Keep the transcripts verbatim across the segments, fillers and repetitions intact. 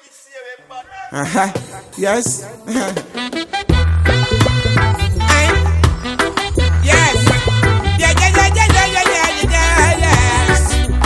Uh-huh. Yes. Yes. Yeah, yeah, yeah, yeah, yeah, yeah, yeah, yeah, yes.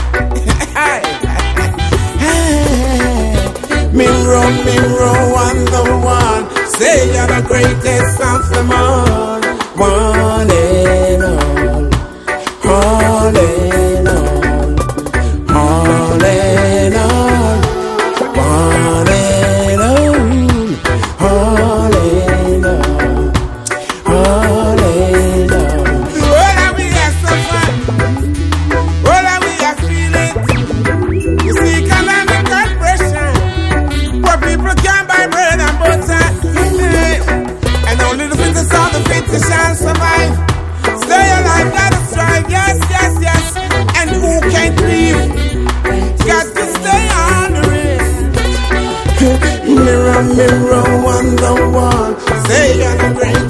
Mirror, mirror on the wall, say you're the greatest of them all. One and all, all and all, all and all, one and all, all and all, all and all. All that we are suffering, all that we are feeling. You see economic oppression, where people can't buy bread and butter, and only the fittest of the fittest shall survive. Stay alive, gotta strive, yes, yes, yes. And who can't leave? Got to stay on the race. Mirror, mirror on the wall, say you're the great.